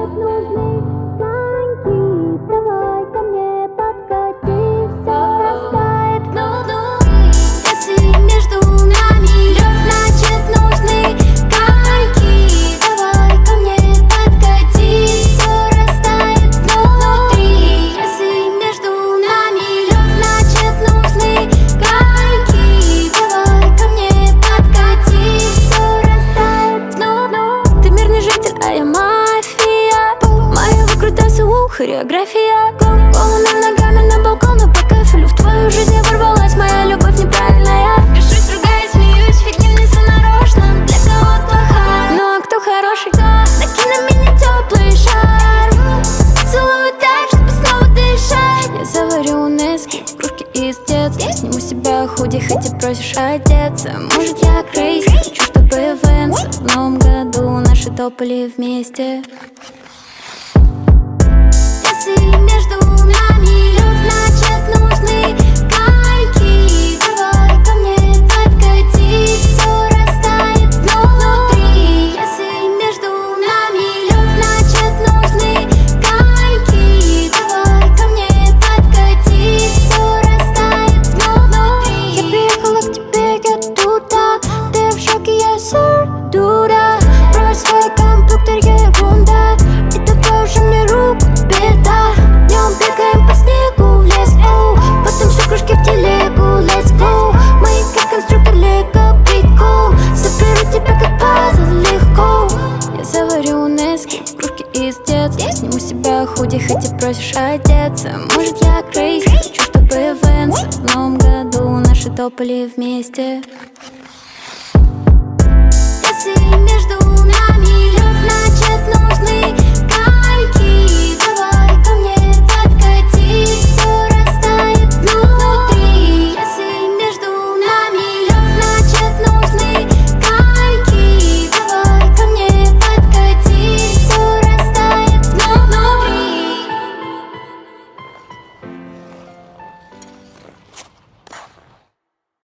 Хореография, голыми ногами на балкон, но по кайфу в твою жизнь я ворвалась. Моя любовь неправильная. Бежусь, ругаюсь, смеюсь, фигня не нарочно. Для кого плохая, ну а кто хороший? Накинь на меня теплый шар, целую так, чтобы снова дышать. Я заварю нески в кружке из детства. Сниму с себя худи, хотя просишь одеться. Может я крейзи, хочу, чтобы Венс в новом году наши топали вместе. Если между нами лед, значит нужны кайки. Давай ко мне подкати, все растает внутри. Если между нами лед, значит нужны кайки. Давай ко мне подкати, все растает внутри. Я приехала к тебе, я туда. Ты в шоке, я сердура. Брось свой компьютер, я ерунда. И давай уже мне руку. Днем бегаем по снегу в лес, потом все кружки в телегу, let's go. Мы как конструктор лего, прикол. Соберу тебя как пазл легко. Я заварю нески в кружке из детства. Сниму с себя худи, хотя просишь одеться. Может я крейзи, хочу, чтобы Венс в новом году наши топали вместе.